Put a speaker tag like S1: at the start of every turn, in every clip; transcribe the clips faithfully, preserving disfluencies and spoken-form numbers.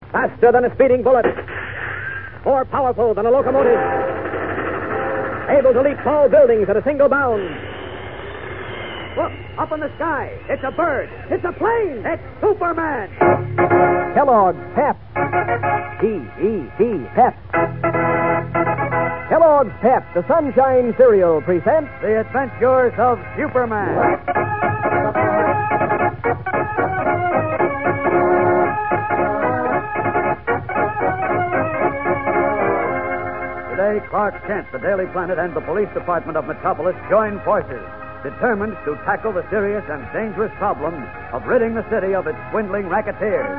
S1: Faster than a speeding bullet. More powerful than a locomotive. Able to leap tall buildings at a single bound. Look, up in the sky. It's a bird. It's a plane. It's Superman.
S2: Kellogg's Pep. P E P, Pep. Kellogg's Pep, the Sunshine Cereal, presents
S1: The Adventures of Superman. Today, Clark Kent, the Daily Planet, and the Police Department of Metropolis join forces, determined to tackle the serious and dangerous problem of ridding the city of its swindling racketeers.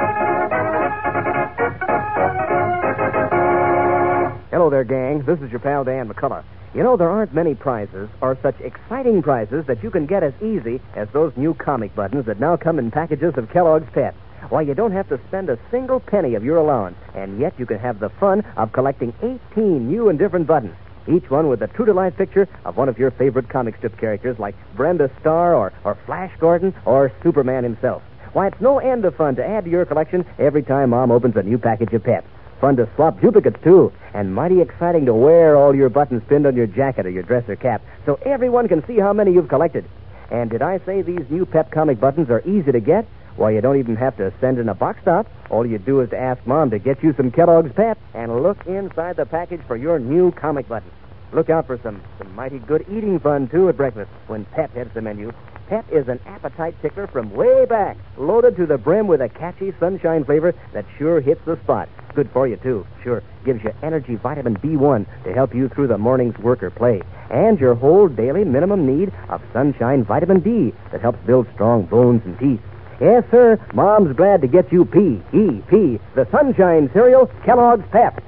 S2: Hello there, gang. This is your pal Dan McCullough. You know, there aren't many prizes, or such exciting prizes, that you can get as easy as those new comic buttons that now come in packages of Kellogg's Pep. Why, you don't have to spend a single penny of your allowance, and yet you can have the fun of collecting eighteen new and different buttons, each one with a true-to-life picture of one of your favorite comic strip characters like Brenda Starr or, or Flash Gordon or Superman himself. Why, it's no end of fun to add to your collection every time Mom opens a new package of Pep. Fun to swap duplicates, too, and mighty exciting to wear all your buttons pinned on your jacket or your dress or cap so everyone can see how many you've collected. And did I say these new Pep comic buttons are easy to get? Why, you don't even have to send in a box top. All you do is to ask Mom to get you some Kellogg's Pep and look inside the package for your new comic buttons. Look out for some, some mighty good eating fun, too, at breakfast when Pep heads the menu. Pep is an appetite tickler from way back, loaded to the brim with a catchy sunshine flavor that sure hits the spot. Good for you, too. Sure, gives you energy vitamin B one to help you through the morning's work or play. And your whole daily minimum need of sunshine vitamin D that helps build strong bones and teeth. Yes, sir, Mom's glad to get you P E P, the Sunshine Cereal, Kellogg's Pep.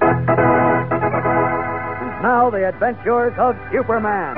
S1: Now, the adventures of Superman.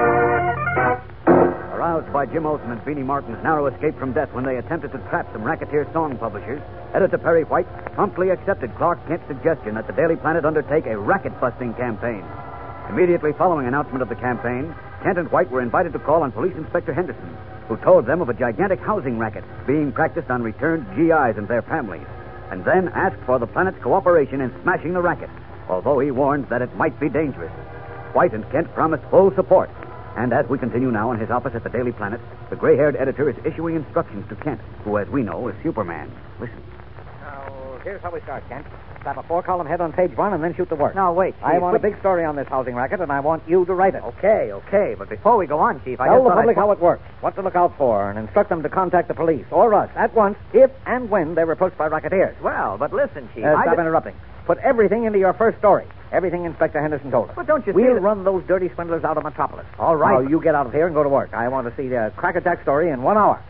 S1: Aroused by Jim Olsen and Beanie Martin's narrow escape from death when they attempted to trap some racketeer song publishers, Editor Perry White promptly accepted Clark Kent's suggestion that the Daily Planet undertake a racket-busting campaign. Immediately following announcement of the campaign, Kent and White were invited to call on Police Inspector Henderson, who told them of a gigantic housing racket being practiced on returned G Is and their families, and then asked for the Planet's cooperation in smashing the racket, although he warned that it might be dangerous. White and Kent promised full support. And as we continue now in his office at the Daily Planet, the gray-haired editor is issuing instructions to Kent, who, as we know, is Superman. Listen.
S3: Now, here's how we start, Kent. Slap a four-column head on page one and then shoot the work.
S4: Now, wait, Chief.
S3: I want
S4: wait.
S3: a big story on this housing racket, and I want you to write it.
S4: Okay, okay. But before we go on, Chief, I
S3: Tell
S4: just
S3: the
S4: thought
S3: public
S4: I'd...
S3: how it works, what to look out for, and instruct them to contact the police or us at once if and when they're approached by racketeers.
S4: Well, but listen, Chief.
S3: Uh,
S4: I
S3: stop
S4: d-
S3: interrupting. Put everything into your first story. Everything Inspector Henderson told us.
S4: But don't you
S3: We'll
S4: see that...
S3: run those dirty swindlers out of Metropolis.
S4: All right.
S3: Now, you get out of here and go to work. I want to see the crackerjack story in one hour.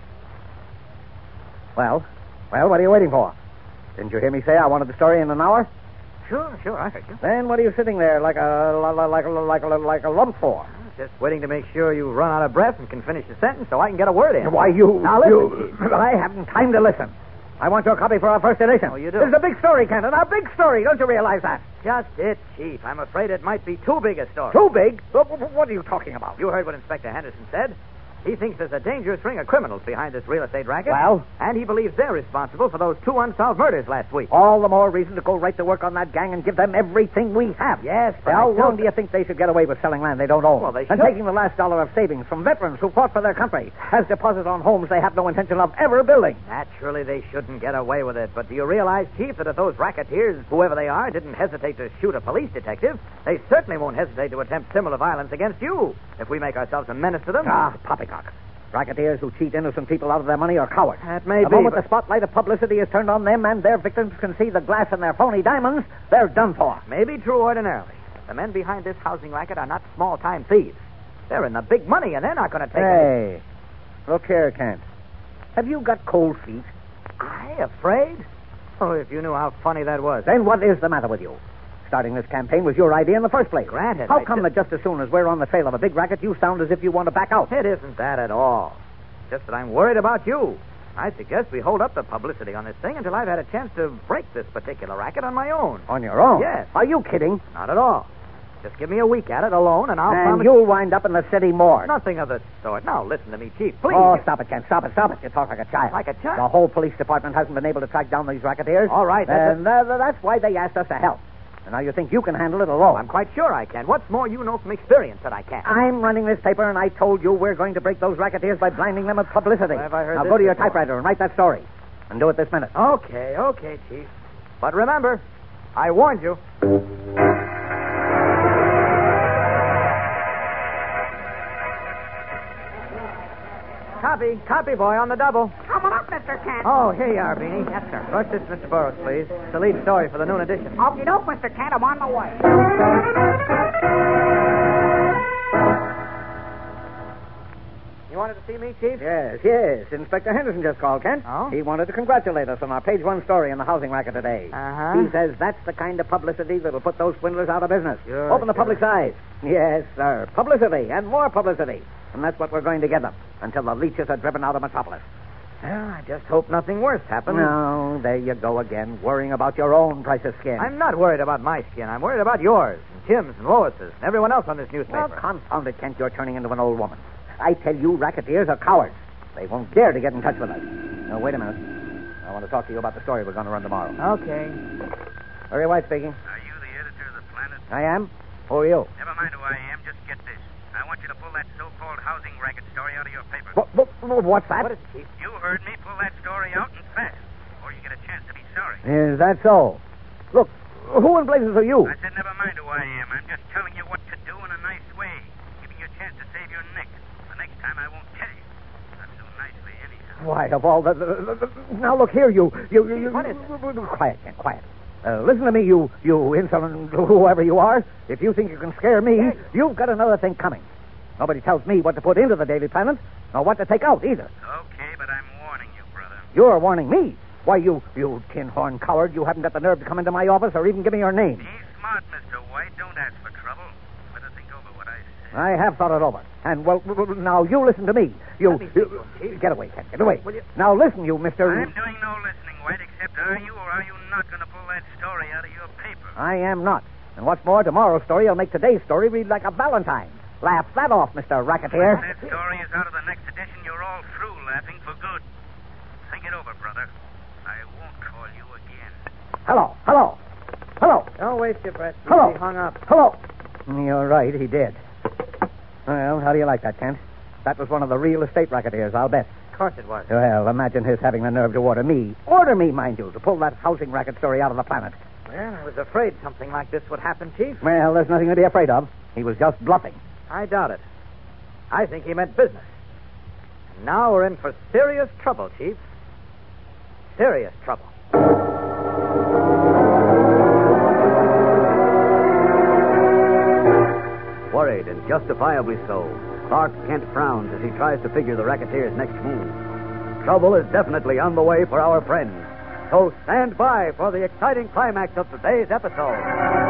S3: Well, well, what are you waiting for? Didn't you hear me say I wanted the story in an hour?
S4: Sure, sure, I heard you.
S3: Then what are you sitting there like a like a like a like a lump for?
S4: Just waiting to make sure you run out of breath and can finish the sentence so I can get a word in.
S3: Why, you...
S4: Now, listen,
S3: you,
S4: Chief.
S3: I haven't time to listen. I want your copy for our first edition.
S4: Oh, you do?
S3: This is a big story, Kenton, a big story. Don't you realize that?
S4: Just it, Chief. I'm afraid it might be too big a story.
S3: Too big? What, what are you talking about?
S4: You heard what Inspector Henderson said. He thinks there's a dangerous ring of criminals behind this real estate racket.
S3: Well?
S4: And he believes they're responsible for those two unsolved murders last week.
S3: All the more reason to go right to work on that gang and give them everything we have.
S4: Yes, but
S3: How
S4: I
S3: long
S4: don't-
S3: do you think they should get away with selling land they don't own?
S4: Well, they
S3: And
S4: should.
S3: taking the last dollar of savings from veterans who fought for their country as deposits on homes they have no intention of ever building?
S4: Naturally, they shouldn't get away with it. But do you realize, Chief, that if those racketeers, whoever they are, didn't hesitate to shoot a police detective, they certainly won't hesitate to attempt similar violence against you if we make ourselves a menace to them?
S3: Ah, poppycock. Racketeers who cheat innocent people out of their money are cowards.
S4: That may
S3: the
S4: be,
S3: moment
S4: but-
S3: the spotlight of publicity is turned on them and their victims can see the glass in their phony diamonds, they're done for.
S4: Maybe true ordinarily. The men behind this housing racket are not small-time thieves. They're in the big money, and they're not going to take it.
S3: Hey, look here, Kent. Have you got cold feet?
S4: I afraid? Oh, if you knew how funny that was.
S3: Then what is the matter with you? Starting this campaign was your idea in the first place.
S4: Granted.
S3: How
S4: I
S3: come
S4: just-
S3: that just as soon as we're on the trail of a big racket, you sound as if you want to back out?
S4: It isn't that at all. Just that I'm worried about you. I suggest we hold up the publicity on this thing until I've had a chance to break this particular racket on my own.
S3: On your own?
S4: Yes.
S3: Are you kidding?
S4: Not at all. Just give me a week at it alone, and I'll
S3: and
S4: promise...
S3: you'll wind up in the city morgue.
S4: Nothing of the sort. Now, listen to me, Chief, please.
S3: Oh, stop it, Kent. Stop it, stop it. You talk like a child.
S4: Like a child?
S3: The whole police department hasn't been able to track down these racketeers.
S4: All right, that's
S3: And uh, that's why they asked us to help. And now you think you can handle it alone.
S4: I'm quite sure I can. What's more, you know from experience that I can.
S3: I'm running this paper, and I told you we're going to break those racketeers by blinding them with publicity.
S4: Have I heard
S3: now
S4: this
S3: go to your
S4: before?
S3: typewriter and write that story. And do it this minute.
S4: Okay, okay, Chief. But remember, I warned you. Copy, copy, boy, on the double.
S5: Coming up, Mister Kent.
S4: Oh, here you are, Beanie. Yes, sir. Rush this, Mister Burroughs, please. It's the lead story for the noon edition.
S5: Okie doke, Mister Kent. I'm on my way.
S4: You wanted to see me, Chief?
S3: Yes, yes. Inspector Henderson just called, Kent.
S4: Oh?
S3: He wanted to congratulate us on our page one story in the housing racket today.
S4: Uh-huh.
S3: He says that's the kind of publicity that'll put those swindlers out of business.
S4: Sure,
S3: Open the
S4: sure.
S3: public's eyes. Yes, sir. Publicity and more publicity. And that's what we're going to give them until the leeches are driven out of Metropolis.
S4: Well, I just hope nothing worse happens.
S3: No, there you go again, worrying about your own price of skin.
S4: I'm not worried about my skin. I'm worried about yours, and Tim's, and Lois's, and everyone else on this
S3: Well,
S4: newspaper.
S3: confound it, Kent, you're turning into an old woman. I tell you, racketeers are cowards. They won't dare to get in touch with us. Now, wait a minute. I want to talk to you about the story we're going to run tomorrow.
S4: Okay.
S3: Very White speaking.
S6: Are you the editor of the Planet?
S3: I am. Who are you?
S6: Never mind who I am. Just get this. I want you to pull that so-called housing racket story out of your paper.
S3: What, what, what's that?
S4: What is it, Chief?
S6: You heard me. Pull that story out and fast, before you get a chance to be sorry.
S3: Is that so? Look, who in blazes are you?
S6: I said never mind who I am. I'm just telling you what to do in a nice way, giving you a chance to save your neck. The next time I won't tell you. Not so nicely, anyhow.
S3: Why, of all the... the, the, the now, look here, you... you, you, you
S4: What is it?
S3: Quiet, Kent, quiet. Uh, listen to me, you, you insolent whoever you are. If you think you can scare me,
S4: Yes.
S3: you've got another thing coming. Nobody tells me what to put into the Daily Planet, nor what to take out, either.
S6: Okay, but I'm warning you, brother.
S3: You're warning me. Why, you, you tin-horn coward, you haven't got the nerve to come into my office or even give me your name.
S6: Be smart, Mister White. Don't ask for trouble. Better think over what I say.
S3: I have thought it over. And, well, w- w- now you listen to me. You,
S4: Let me
S3: you-
S4: speak to him, Chief.
S3: get away, Kent, get away.
S4: Will you-
S3: Now listen, you Mister
S6: I'm doing no listening, White, except are you or are you not going to pull that story out of your paper?
S3: I am not. And what's more, tomorrow's story will make today's story read like a Valentine. Laugh that off, Mister
S6: When
S3: Racketeer.
S6: that story is out of the next edition, you're all through laughing for good. Think it over, brother. I won't call you again.
S3: Hello, hello, hello,
S4: Don't waste your breath, Chief.
S3: hello.
S4: He hung up.
S3: Hello. You're right, he did. Well, how do you like that, Kent? That was one of the real estate racketeers, I'll bet.
S4: Of course it was.
S3: Well, imagine his having the nerve to order me. Order me, mind you, to pull that housing racket story out of the Planet.
S4: Well, I was afraid something like this would happen, Chief.
S3: Well, there's nothing to be afraid of. He was just bluffing.
S4: I doubt it. I think he meant business. And now we're in for serious trouble, Chief. Serious trouble.
S1: Worried, and justifiably so, Clark Kent frowns as he tries to figure the racketeer's next move. Trouble is definitely on the way for our friends. So stand by for the exciting climax of today's episode.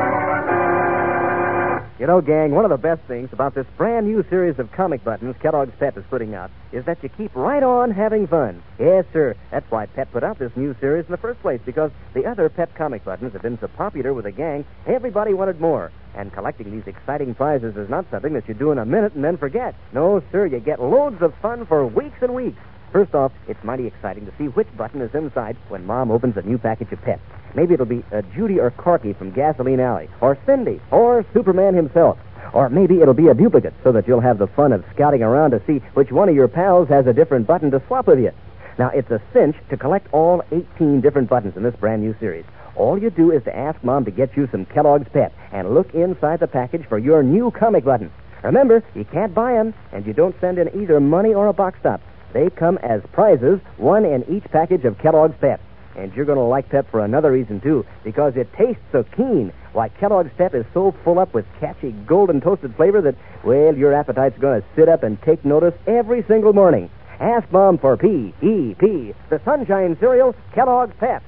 S2: You know, gang, one of the best things about this brand new series of comic buttons Kellogg's Pep is putting out is that you keep right on having fun. Yes, sir. That's why Pep put out this new series in the first place, because the other Pep comic buttons have been so popular with the gang, everybody wanted more. And collecting these exciting prizes is not something that you do in a minute and then forget. No, sir, you get loads of fun for weeks and weeks. First off, it's mighty exciting to see which button is inside when Mom opens a new package of Pep. Maybe it'll be uh, Judy or Corky from Gasoline Alley, or Cindy, or Superman himself. Or maybe it'll be a duplicate, so that you'll have the fun of scouting around to see which one of your pals has a different button to swap with you. Now, it's a cinch to collect all eighteen different buttons in this brand new series. All you do is to ask Mom to get you some Kellogg's Pep and look inside the package for your new comic button. Remember, you can't buy them, and you don't send in either money or a box top. They come as prizes, one in each package of Kellogg's Pep. And you're going to like Pep for another reason, too, because it tastes so keen. Why, Kellogg's Pep is so full up with catchy golden toasted flavor that, well, your appetite's going to sit up and take notice every single morning. Ask Mom for P E P, the Sunshine Cereal, Kellogg's Pep.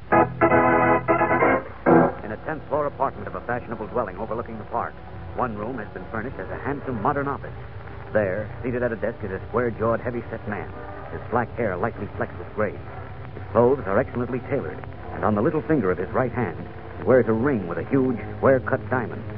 S1: In a tenth floor apartment of a fashionable dwelling overlooking the park, one room has been furnished as a handsome modern office. There, seated at a desk, is a square-jawed, heavy-set man, his black hair lightly flecked with gray. His clothes are excellently tailored, and on the little finger of his right hand, he wears a ring with a huge, square-cut diamond.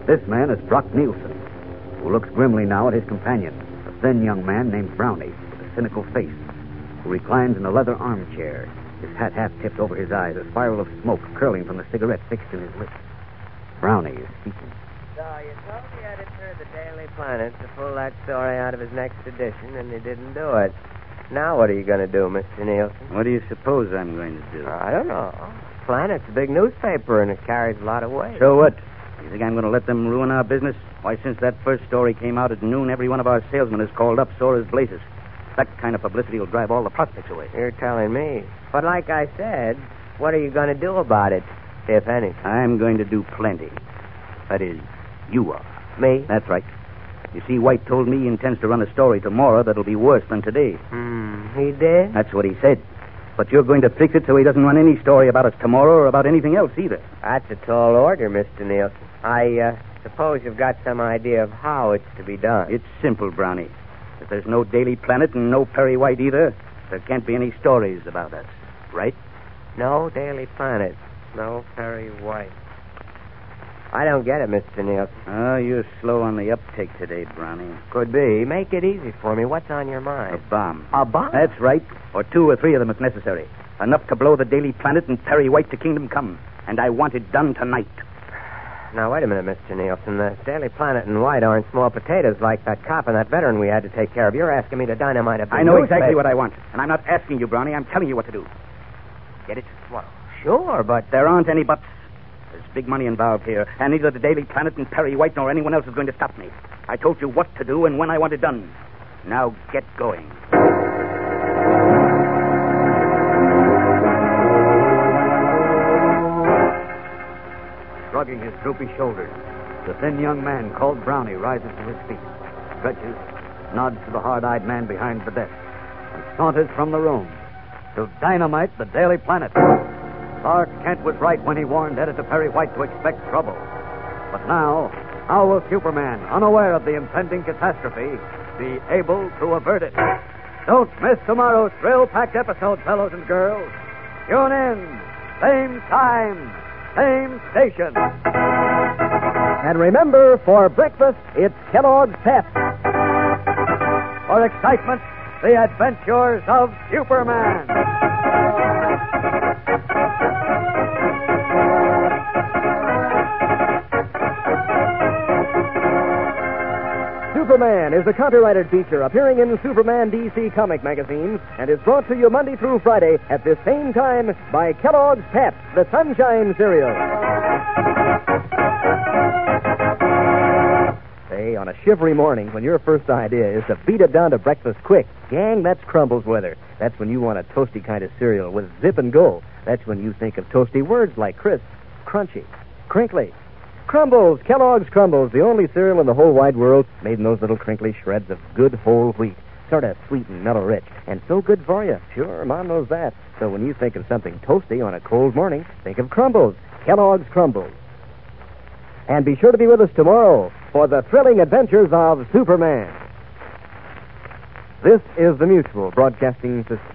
S1: This man is Brock Nielsen, who looks grimly now at his companion, a thin young man named Brownie, with a cynical face, who reclines in a leather armchair, his hat half tipped over his eyes, a spiral of smoke curling from the cigarette fixed in his lips. Brownie is speaking.
S7: So you told the editor of the Daily Planet to pull that story out of his next edition, and he didn't do it. Now what are you going to do, Mister Nielsen?
S8: What do you suppose I'm going to do?
S7: I don't know. Planet's a big newspaper, and it carries a lot of weight.
S8: So what? You think I'm going to let them ruin our business? Why, since that first story came out at noon, every one of our salesmen is called up sore as blazes. That kind of publicity will drive all the prospects away.
S7: You're telling me. But like I said, what are you going to do about it, if anything?
S8: I'm going to do plenty. That is, you are.
S7: Me?
S8: That's right. You see, White told me he intends to run a story tomorrow that'll be worse than today.
S7: Hmm, he did?
S8: That's what he said. But you're going to fix it so he doesn't run any story about us tomorrow or about anything else either.
S7: That's a tall order, Mister Nielsen. I uh, suppose you've got some idea of how it's to be done.
S8: It's simple, Brownie. If there's no Daily Planet and no Perry White either, there can't be any stories about us, right?
S7: No Daily Planet. No Perry White. I don't get it, Mister Nielsen.
S8: Oh, you're slow on the uptake today, Brownie.
S7: Could be. Make it easy for me. What's on your mind?
S8: A bomb.
S7: A bomb?
S8: That's right. Or two or three of them if necessary. Enough to blow the Daily Planet and Perry White to kingdom come. And I want it done tonight.
S7: Now, wait a minute, Mister Nielsen. The Daily Planet and White aren't small potatoes like that cop and that veteran we had to take care of. You're asking me to dynamite a big
S8: I know
S7: newspaper.
S8: exactly what I want. And I'm not asking you, Brownie. I'm telling you what to do. Get it?
S7: Well, sure, but...
S8: There aren't any buts. There's big money involved here, and neither the Daily Planet and Perry White nor anyone else is going to stop me. I told you what to do and when I want it done. Now get going.
S1: Shrugging his droopy shoulders, the thin young man called Brownie rises to his feet, stretches, nods to the hard-eyed man behind the desk, and saunters from the room to dynamite the Daily Planet. Clark Kent was right when he warned Editor Perry White to expect trouble. But now, how will Superman, unaware of the impending catastrophe, be able to avert it? Don't miss tomorrow's thrill-packed episode, fellows and girls. Tune in. Same time, same station.
S2: And remember, for breakfast, it's Kellogg's Pep.
S1: For excitement, the adventures of Superman.
S2: Superman is a copyrighted feature appearing in Superman D C comic magazines and is brought to you Monday through Friday at this same time by Kellogg's Pep, the Sunshine Cereal. Say, on a shivery morning when your first idea is to beat it down to breakfast quick, gang, that's Crumbles weather. That's when you want a toasty kind of cereal with zip and go. That's when you think of toasty words like crisp, crunchy, crinkly. Crumbles, Kellogg's Crumbles, the only cereal in the whole wide world made in those little crinkly shreds of good whole wheat. Sort of sweet and mellow rich, and so good for you. Sure, Mom knows that. So when you think of something toasty on a cold morning, think of Crumbles, Kellogg's Crumbles. And be sure to be with us tomorrow for the thrilling adventures of Superman. This is the Mutual Broadcasting System.